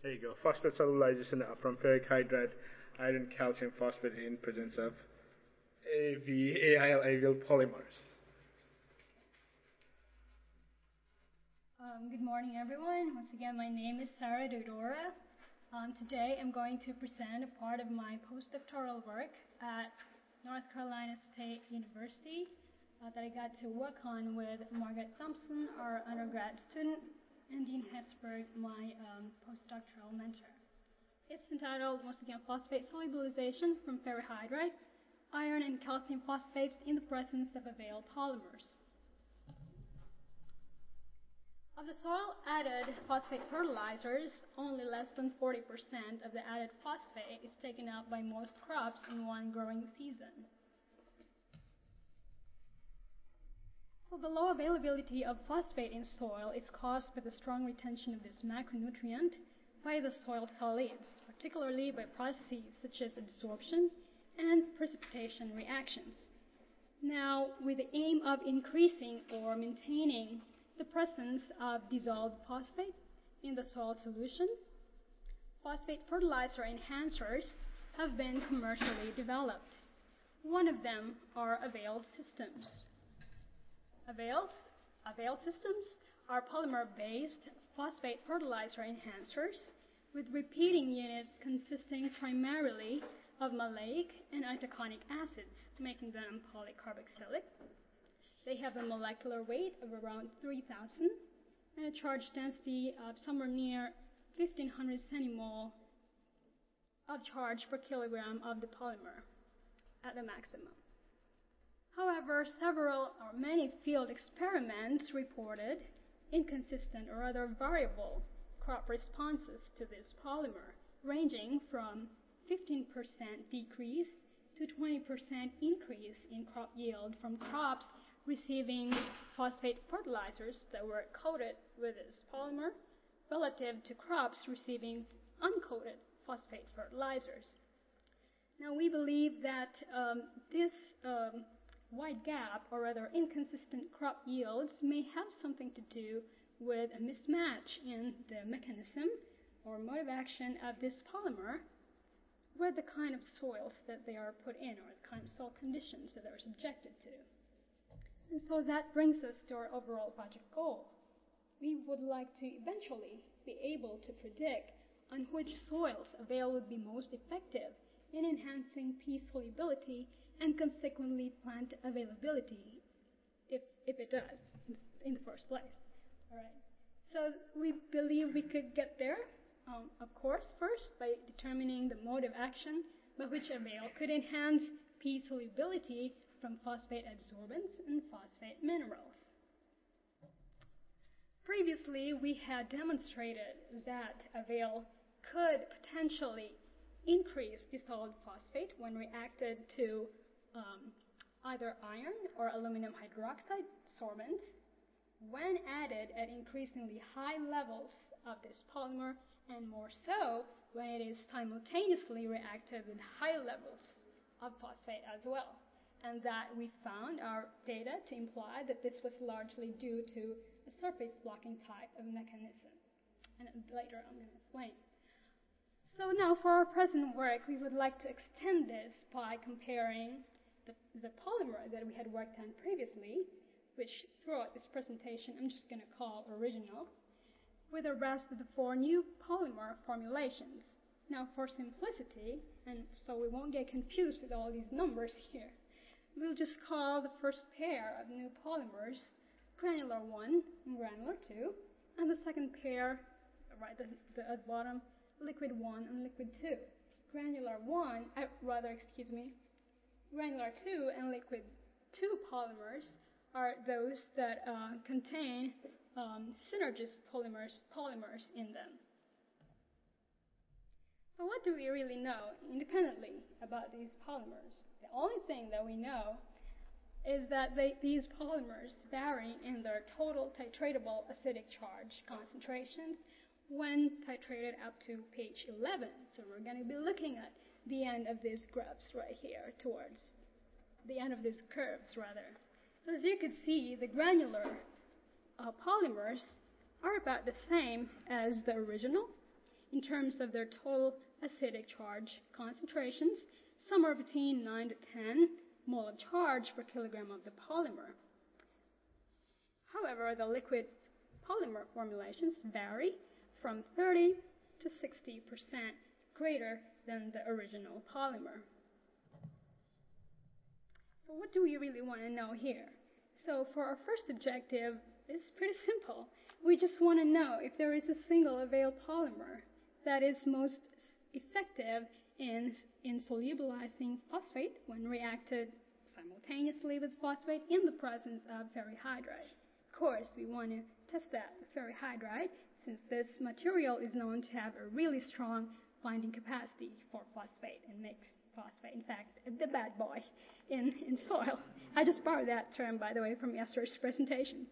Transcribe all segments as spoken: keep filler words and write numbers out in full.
There you go. Phosphate solubilization from ferric hydride, iron calcium phosphate in presence of A V A I L avial polymers. Um, good morning, everyone. Once again, my name is Sarah Dodora. Um, today, I'm going to present a part of my postdoctoral work at North Carolina State University uh, that I got to work on with Margaret Thompson, our undergrad student, and Dean Hesberg, my um, postdoctoral mentor. It's entitled, once again, Phosphate Solubilization from Ferrihydride, Iron and Calcium Phosphates in the Presence of Avail Polymers. Of the soil-added phosphate fertilizers, only less than forty percent of the added phosphate is taken up by most crops in one growing season. So the low availability of phosphate in soil is caused by the strong retention of this macronutrient by the soil solids, particularly by processes such as adsorption and precipitation reactions. Now, with the aim of increasing or maintaining the presence of dissolved phosphate in the soil solution, phosphate fertilizer enhancers have been commercially developed. One of them are Avail systems. Avail, Avail systems are polymer-based phosphate fertilizer enhancers with repeating units consisting primarily of maleic and itaconic acids, making them polycarboxylic. They have a molecular weight of around three thousand and a charge density of somewhere near fifteen hundred centimole of charge per kilogram of the polymer at the maximum. However, several or many field experiments reported inconsistent or rather variable crop responses to this polymer, ranging from fifteen percent decrease to twenty percent increase in crop yield from crops receiving phosphate fertilizers that were coated with this polymer relative to crops receiving uncoated phosphate fertilizers. Now, we believe that um, this um, wide gap, or rather inconsistent crop yields, may have something to do with a mismatch in the mechanism or mode of action of this polymer with the kind of soils that they are put in or the kind of soil conditions that they're subjected to. And so that brings us to our overall project goal. We would like to eventually be able to predict on which soils Avail would be most effective in enhancing P solubility and consequently plant availability, if, if it does, in the first place. All right. So we believe we could get there, um, of course, first by determining the mode of action by which Avail could enhance P solubility from phosphate adsorbents and phosphate minerals. Previously, we had demonstrated that Avail could potentially increase dissolved phosphate when reacted to um, either iron or aluminum hydroxide sorbents when added at increasingly high levels of this polymer, and more so when it is simultaneously reacted with high levels of phosphate as well. And that we found our data to imply that this was largely due to a surface blocking type of mechanism. And later I'm going to explain. So now for our present work, we would like to extend this by comparing the, the polymer that we had worked on previously, which throughout this presentation I'm just going to call original, with the rest of the four new polymer formulations. Now for simplicity, and so we won't get confused with all these numbers here, we'll just call the first pair of new polymers granular one and granular two, and the second pair, right the, the, at the bottom, liquid one and liquid two. Granular one, uh, rather, excuse me, granular two and liquid two polymers are those that uh, contain um, synergist polymers, polymers in them. So what do we really know independently about these polymers? The only thing that we know is that they, these polymers vary in their total titratable acidic charge concentrations when titrated up to pH eleven. So we're going to be looking at the end of these graphs right here, towards the end of these curves, rather. So as you can see, the granular uh, polymers are about the same as the original, in terms of their total acidic charge concentrations, somewhere between nine to ten mole of charge per kilogram of the polymer. However, the liquid polymer formulations vary from thirty to sixty percent greater than the original polymer. So what do we really want to know here? So for our first objective, it's pretty simple. We just want to know if there is a single available polymer that is most effective in, in solubilizing phosphate when reacted simultaneously with phosphate in the presence of ferrihydride. Of course, we want to test that with ferrihydride since this material is known to have a really strong binding capacity for phosphate and makes phosphate, in fact, the bad boy in, in soil. I just borrowed that term, by the way, from yesterday's presentation.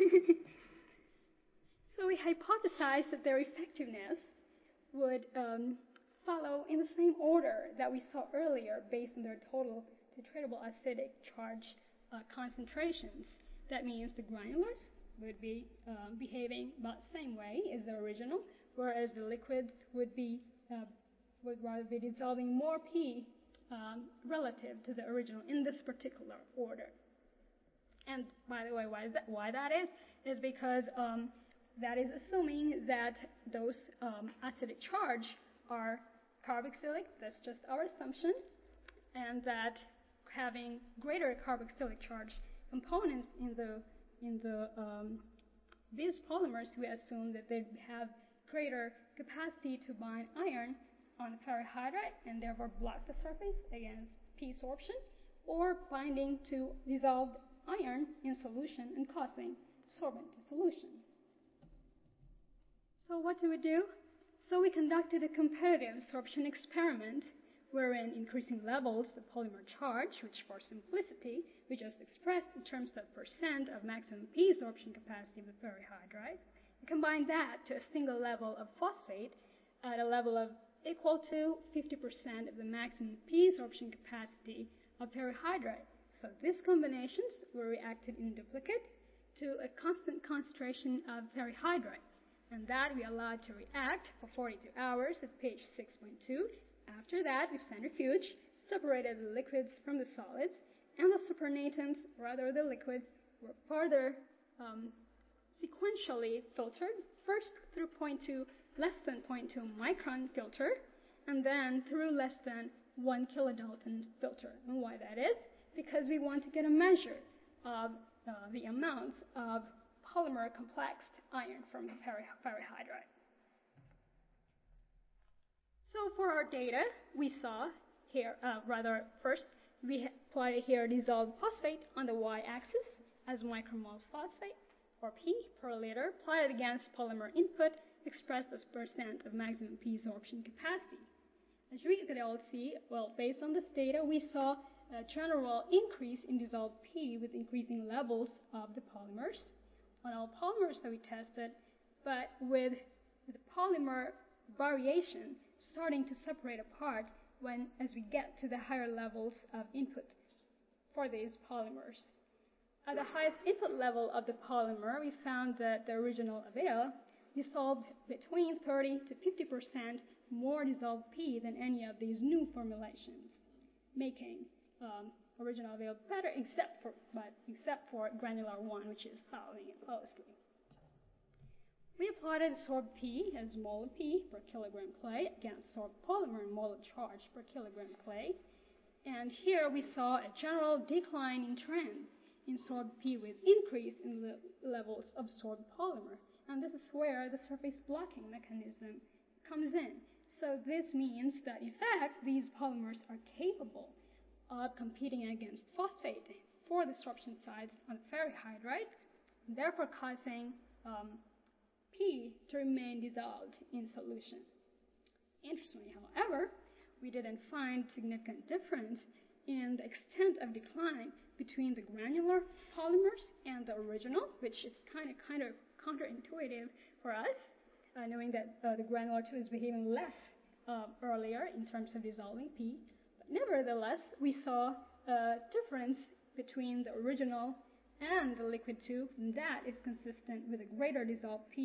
So we hypothesized that their effectiveness would um, follow in the same order that we saw earlier based on their total titratable acidic charge uh, concentrations. That means the granulars would be uh, behaving about the same way as the original, whereas the liquids would be uh, would rather be dissolving more P um, relative to the original in this particular order. And by the way, why that, why that is, is because um, that is assuming that those um, acidic charge are carboxylic, that's just our assumption, and that having greater carboxylic charge components in the in the um, these polymers, we assume that they have greater capacity to bind iron on the ferrihydride and therefore block the surface against P sorption, or binding to dissolved iron in solution and causing sorbent dissolution. So what do we do? So we conducted a comparative sorption experiment wherein increasing levels of polymer charge, which for simplicity we just expressed in terms of percent of maximum P sorption capacity of the ferrihydride, we combine that to a single level of phosphate at a level of equal to fifty percent of the maximum P sorption capacity of ferrihydride. So these combinations were reacted in duplicate to a constant concentration of ferrihydride, and that we allowed to react for forty-two hours at pH six point two. After that, we centrifuge, separated the liquids from the solids, and the supernatants, rather the liquids, were further um, sequentially filtered, first through zero point two, less than zero point two micron filter, and then through less than one kilodalton filter. And why that is? Because we want to get a measure of uh, the amounts of polymer complexed iron from the ferrihydride. So for our data, we saw here, uh, rather first, we plotted here dissolved phosphate on the y-axis as micromole phosphate, or P per liter, plotted against polymer input expressed as percent of maximum P sorption capacity. As we could all see, well, based on this data, we saw a general increase in dissolved P with increasing levels of the polymers on all polymers that we tested, but with the polymer variation starting to separate apart when as we get to the higher levels of input for these polymers. At the highest input level of the polymer, we found that the original Avail dissolved between thirty to fifty percent more dissolved P than any of these new formulations, making um, original Avail better except for, but except for granular one, which is following it closely. We plotted sorbed P as mole of P per kilogram clay against sorbed polymer and mole of charge per kilogram clay. And here we saw a general declining trend in sorbed P with increase in the levels of sorbed polymer. And this is where the surface blocking mechanism comes in. So this means that, in fact, these polymers are capable of competing against phosphate for the sorption sites on the ferrihydride, therefore causing um, P to remain dissolved in solution. Interestingly, however, we didn't find significant difference in the extent of decline between the granular polymers and the original, which is kind of kind of counterintuitive for us, uh, knowing that uh, the granular two is behaving less uh, earlier in terms of dissolving P. But nevertheless, we saw a difference between the original and the liquid two, and that is consistent with a greater dissolved P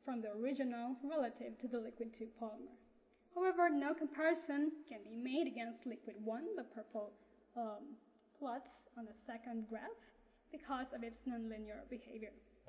from the original relative to the liquid two polymer. However, no comparison can be made against liquid one, the purple um, plots on the second graph, because of its nonlinear behavior.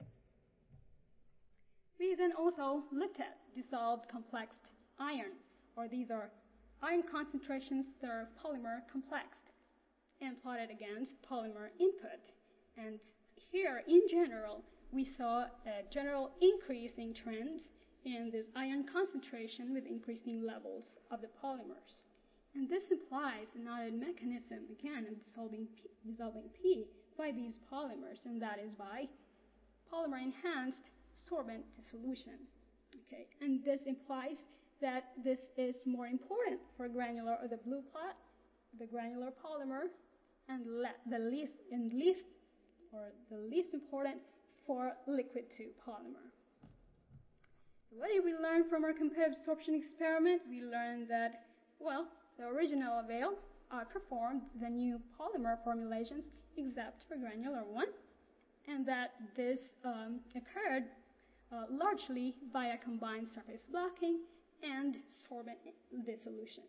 We then also looked at dissolved complex iron, or these are iron concentrations that are polymer complexed, and plotted against polymer input. And here, in general, we saw a general increasing trend in this iron concentration with increasing levels of the polymers. And this implies an added mechanism, again, of dissolving P, dissolving P by these polymers, and that is by polymer-enhanced sorbent dissolution. Okay, and this implies that this is more important for granular, or the blue plot, the granular polymer, and le- the least, and least, or the least important for liquid two polymer. So what did we learn from our competitive absorption experiment? We learned that, well, the original Avail outperformed the new polymer formulations except for granular one, and that this um, occurred uh, largely via combined surface blocking and sorbent dissolution.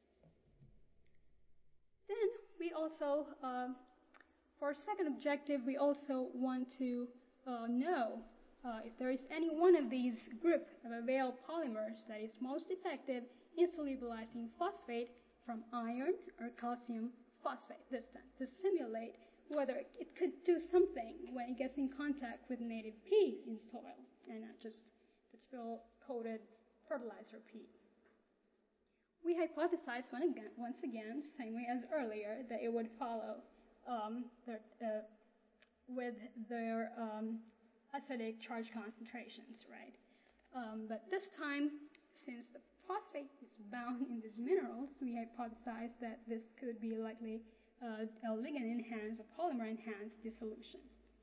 Then we also, uh, for our second objective, we also want to uh, know uh, if there is any one of these group of Avail polymers that is most effective in solubilizing phosphate from iron or calcium phosphate this time, to simulate whether it could do something when it gets in contact with native P in soil and not just the spill-coated fertilizer P. We hypothesized one again, once again, same way as earlier, that it would follow um, their, uh, with their um, acidic charge concentrations, right? Um, but this time, since the phosphate is bound in these minerals, we hypothesized that this could be likely uh, a ligand-enhanced or polymer-enhanced dissolution.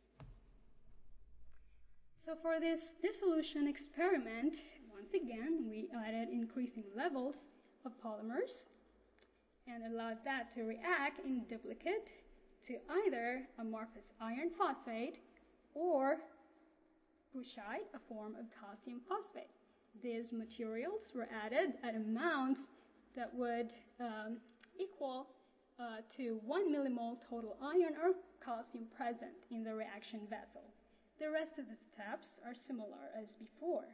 So for this dissolution experiment, once again, we added increasing levels of polymers and allowed that to react in duplicate to either amorphous iron phosphate or bruchite, a form of calcium phosphate. These materials were added at amounts that would um, equal uh, to one millimole total iron or calcium present in the reaction vessel. The rest of the steps are similar as before.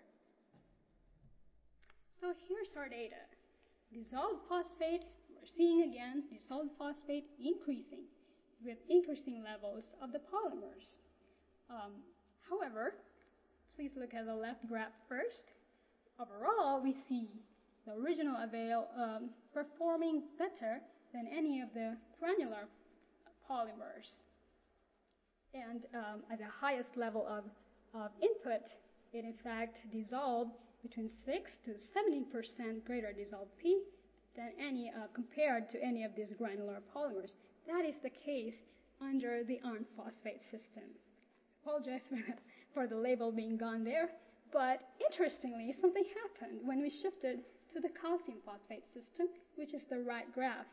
So here's our data. Dissolved phosphate, we're seeing again dissolved phosphate increasing with increasing levels of the polymers. Um, however, please look at the left graph first. Overall, we see the original Avail um, performing better than any of the granular polymers. And um, at the highest level of, of input, it in fact dissolved between six to seventeen percent greater dissolved P than any uh, compared to any of these granular polymers. That is the case under the iron phosphate system. Apologize for the, for the label being gone there, but interestingly, something happened when we shifted to the calcium phosphate system, which is the right graph.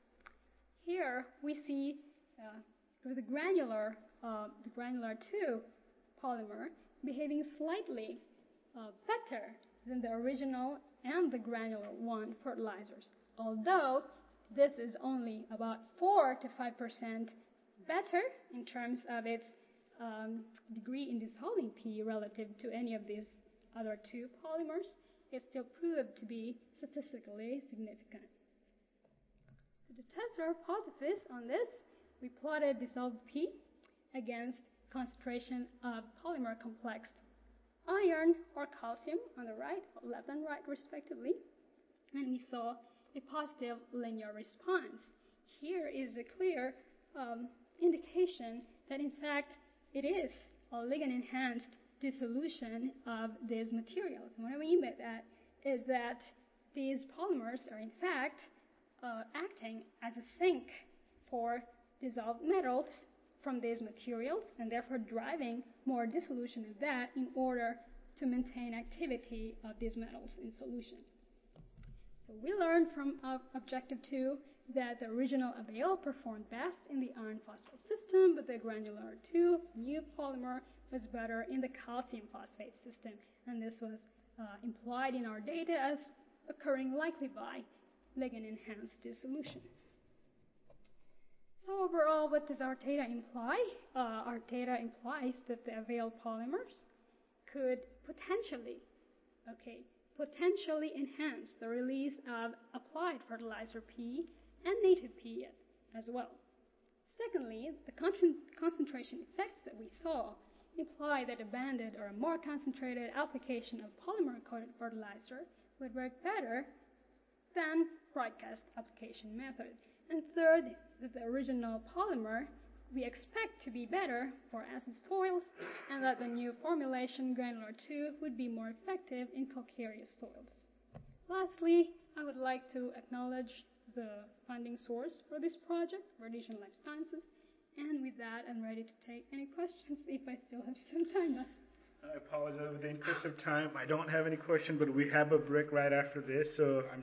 Here we see uh, the granular, uh, the granular two polymer behaving slightly uh, better than the original and the granular one fertilizers, although this is only about four to five percent better in terms of its um, degree in dissolving P relative to any of these other two polymers. It still proved to be statistically significant. So to test our hypothesis on this, we plotted dissolved P against concentration of polymer complexed iron or calcium on the right, left and right respectively, and we saw a positive linear response. Here is a clear um, indication that in fact it is a ligand-enhanced dissolution of these materials. And what I mean by that is that these polymers are in fact uh, acting as a sink for dissolved metals from these materials, and therefore driving more dissolution of that in order to maintain activity of these metals in solution. So we learned from uh, objective two that the original Avail performed best in the iron phosphate system, but the granular two new polymer was better in the calcium phosphate system, and this was uh, implied in our data as occurring likely by ligand-enhanced dissolution. So overall, what does our data imply? Uh, our data implies that the availed polymers could potentially, okay, potentially enhance the release of applied fertilizer P and native P as well. Secondly, the con- concentration effects that we saw imply that a banded or a more concentrated application of polymer-coated fertilizer would work better than broadcast application method. And third, that the original polymer we expect to be better for acid soils, and that the new formulation, granular two, would be more effective in calcareous soils. Lastly, I would like to acknowledge the funding source for this project, Rhodesian Life Sciences, and with that, I'm ready to take any questions if I still have some time left. I apologize. With the interest of time, I don't have any question, but we have a break right after this, so I'm